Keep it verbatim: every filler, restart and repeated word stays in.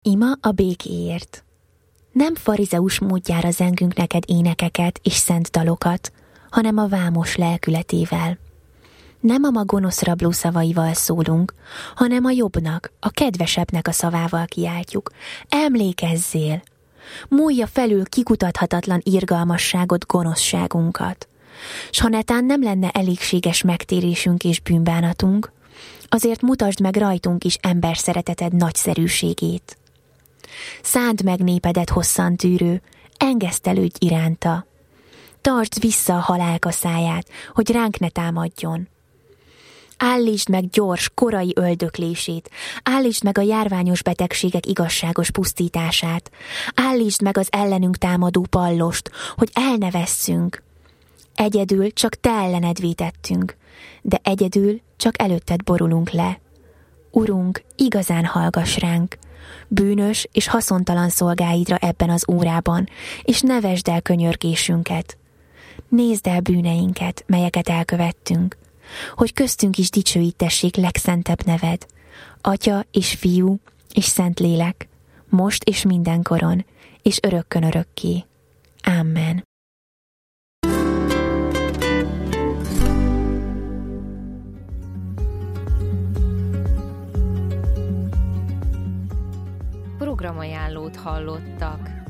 Ima a békéért. Nem farizeus módjára zengünk neked énekeket és szent dalokat, hanem a vámos lelkületével. Nem a ma gonosz rabló szavaival szólunk, hanem a jobbnak, a kedvesebbnek a szavával kiáltjuk. Emlékezzél! Múlja felül kikutathatatlan irgalmasságot, gonoszságunkat. S ha netán nem lenne elégséges megtérésünk és bűnbánatunk, azért mutasd meg rajtunk is ember szereteted nagyszerűségét. Szánd meg népedet hosszantűrő, engesztelődj iránta. Tartsd vissza a halálka száját, hogy ránk ne támadjon. Állítsd meg gyors, korai öldöklését, állítsd meg a járványos betegségek igazságos pusztítását, állítsd meg az ellenünk támadó pallost, hogy el ne vesszünk. Egyedül csak te ellened vétettünk, de egyedül csak előtted borulunk le. Urunk, igazán hallgass ránk, bűnös és haszontalan szolgáidra ebben az órában, és ne vesd el könyörgésünket. Nézd el bűneinket, melyeket elkövettünk, hogy köztünk is dicsőítessék legszentebb neved, Atya és Fiú és Szentlélek, most és mindenkoron, és örökkön örökké. Amen. Programajánlót hallottak.